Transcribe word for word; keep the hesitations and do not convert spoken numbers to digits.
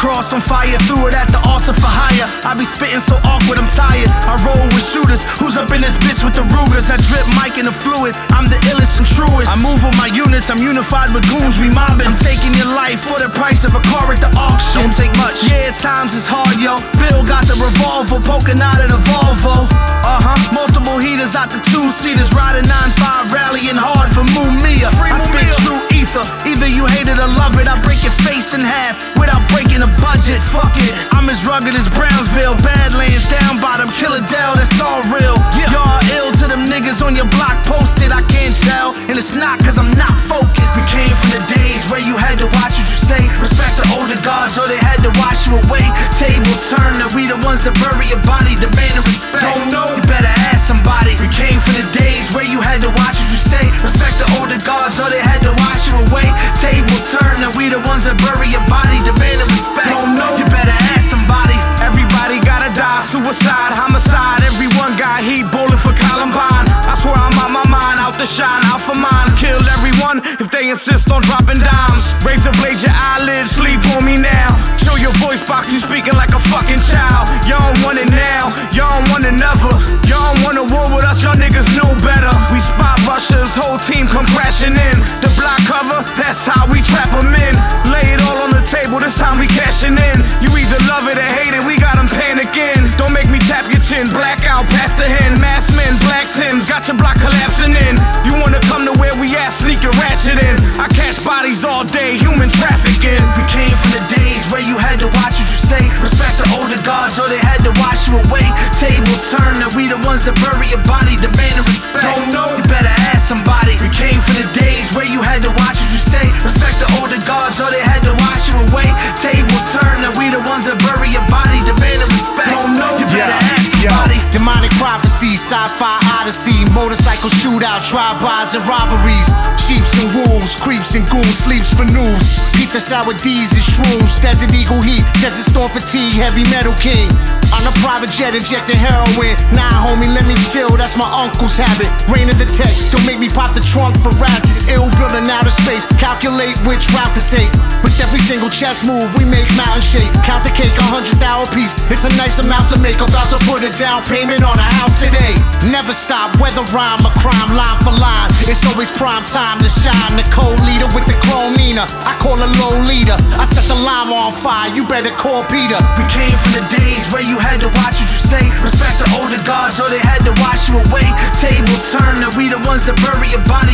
cross on fire, threw it at the altar for hire. I be spitting so awkward, I'm tired. I roll with shooters, who's up in this bitch with the Rugers? I drip mic in the fluid, I'm the illest and truest. I move with my units, I'm unified with goons, we mobbing. I'm taking your life for the price of a car at the auction. Don't take much, yeah, times is hard, yo. Bill got the revolver, poking out of the Volvo. Uh-huh, multiple heaters out the two-seaters, riding nine five, rallying hard for Mumia. I spit true ether, either you hate it or love it. I break your face in half without breaking a budget. Fuck it, I'm as rugged as Brownsville, Badlands, down bottom, Killer Dell, that's all real. Y'all ill to them niggas on your block posted, I can't tell, and it's not cause I'm not focused. We came from the days where you had to watch what you say, respect the older gods or they had to wash you away. Tables turn, and we the ones that bury your body, demanding respect. Don't know, you better ask somebody. We came from the days where you had to watch what you say, respect the older gods or they had to wash you away. Tables turn, and we the ones that bury your body, demanding respect. Don't know, you better ask somebody. Everybody gotta die, suicide, homicide. Everyone got heat, bowling for Columbine. I swear I'm out my mind, out to shine, out for mine. Killed everyone if they insist on dropping dimes. Razor blade your eyelids, sleep on me now. Show your voice box, you speaking like a fucking child. Y'all don't want it now, y'all don't want it never. Y'all don't want a war with us, y'all niggas know better. We spot rushers, whole team come crashing in. The block cover, that's how we trap them in. Lay it all on the table, this time we cashing in. You either love it or hate it, we got them panicking. Don't make me tap your chin, blackout past the hen. Masked men, black Tims, got your block collapsing in. You wanna come to where we at, sneak your ratchet in. I catch bodies all day, human trafficking. We came from the days where you had to watch what you say, respect the older gods or they had to wash you away. Tables turn, and we the ones that bury your body, demanding respect. Don't know, you better ask somebody. We came from the days where you had to watch what you say, respect the older gods or they had to wash you away. Tables turn, and we the ones that bury your body, demanding respect. Don't know, you better yeah, ask somebody. Yo, demonic prophecy, sci-fi odyssey, motorcycle shootout, drive-bys and robberies. Sheeps and wolves, creeps and goons, sleeps for news. Peep the sour D's and shrooms, Desert Eagle heat, Desert Storm fatigue, heavy metal king. On a private jet injecting heroin. Nah, homie, let me chill, that's my uncle's habit. Rain of the tech, don't make me pop the trunk for ratchets. Ill building outer space, calculate which route to take. With every single chess move, we make mountain shake. Count the cake, a hundred thousand piece, it's a nice amount to make. About to put a down payment on a house today. Never stop, whether rhyme or crime, line for line. It's always prime time to shine. The co-leader with the chrome Nina, I call a low leader. I set the llama on fire, you better call Peter. We came from the days where you had to watch what you say, respect the older gods or they had to wash you away. Tables turn, and we the ones that bury your body,